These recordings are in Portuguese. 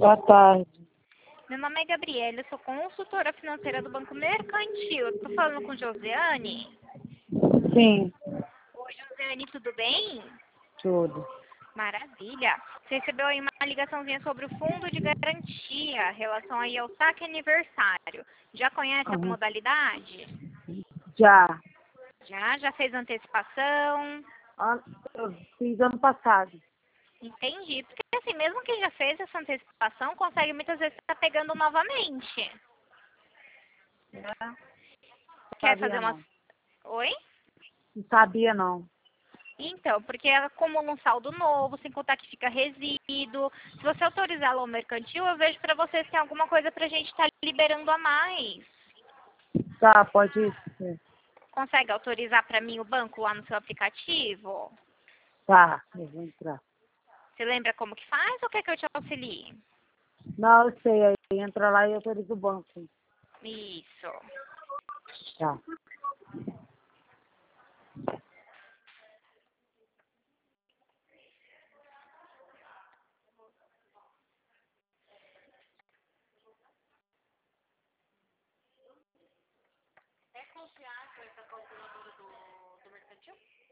Boa tarde. Meu nome é Gabriela, eu sou consultora financeira do Banco Mercantil. Estou falando com Josiane. Sim, Oi, Josiane, tudo bem? tudo. Maravilha. Você recebeu aí uma ligaçãozinha sobre o fundo de garantia, em relação aí ao saque aniversário. Já conhece a Uhum. modalidade? Já. Já fez antecipação? Eu fiz ano passado. Entendi. Porque assim, mesmo quem já fez essa antecipação, consegue muitas vezes estar pegando novamente. Não Quer sabia fazer uma... não. Oi? Não sabia não. Então, porque acumula um saldo novo, sem contar que fica resíduo. Se você autorizá-lo ao mercantil, eu vejo para você se tem alguma coisa para a gente estar liberando a mais. Tá, pode ir. Consegue autorizar para mim o banco lá no seu aplicativo? Tá, eu vou entrar. Você lembra como que faz ou quer que eu te auxilie? Não, eu sei, aí entra lá e autoriza o banco. Isso. Tá. É confiável essa calculadora do mercantil?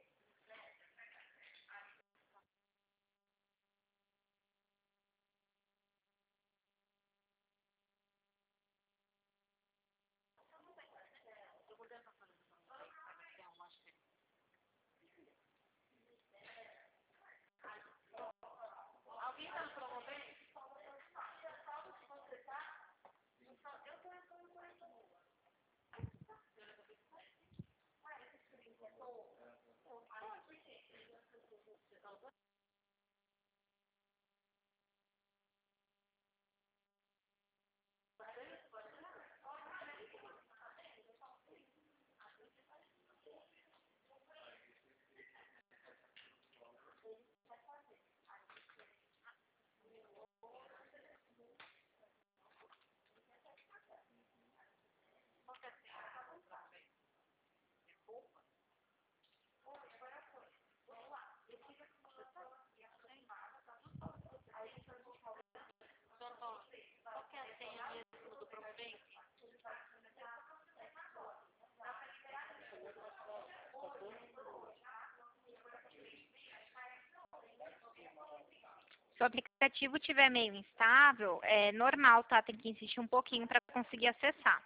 Se o aplicativo estiver meio instável, é normal, tá? Tem que insistir um pouquinho para conseguir acessar.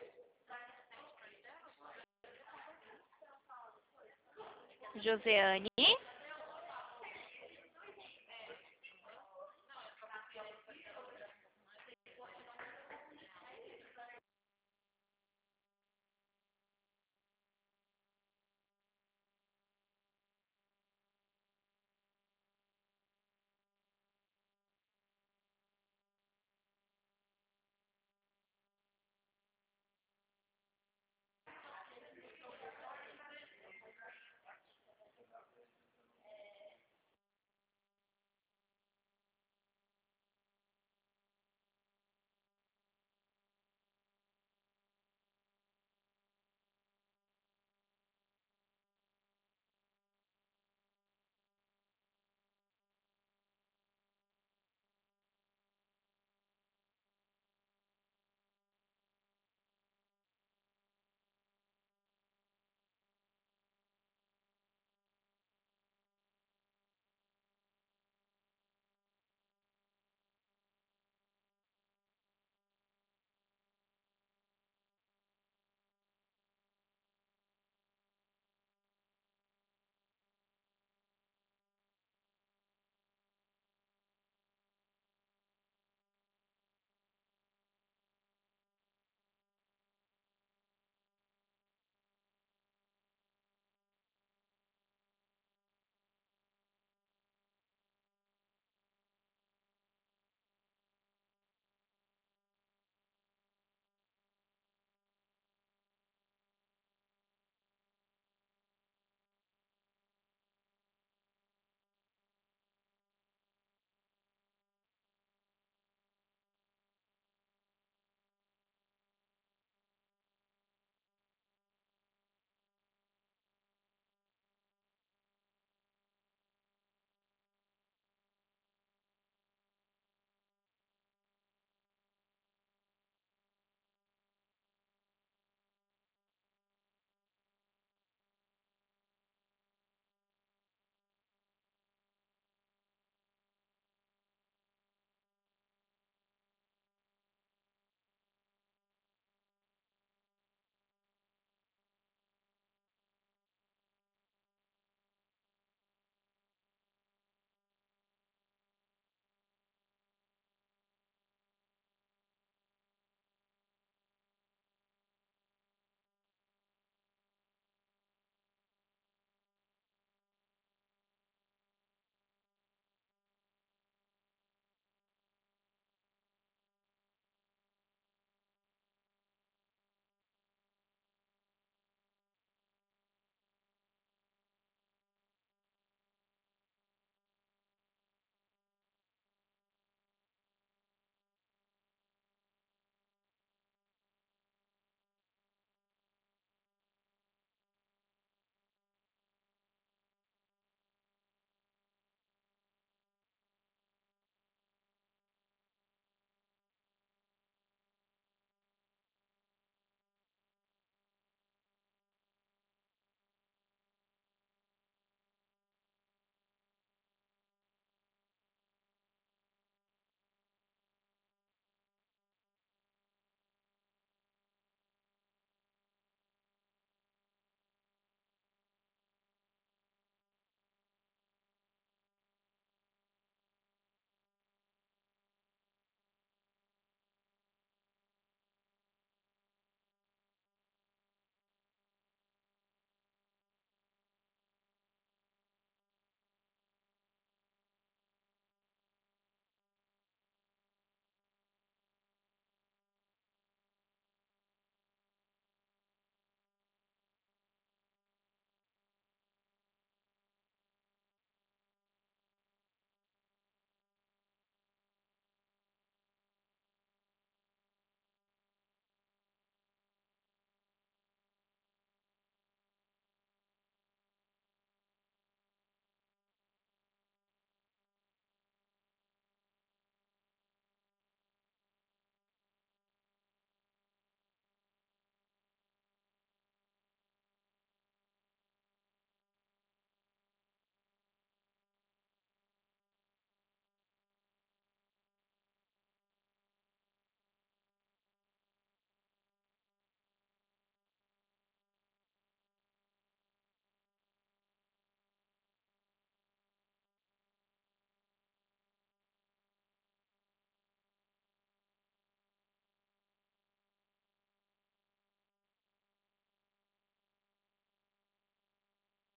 Joseane.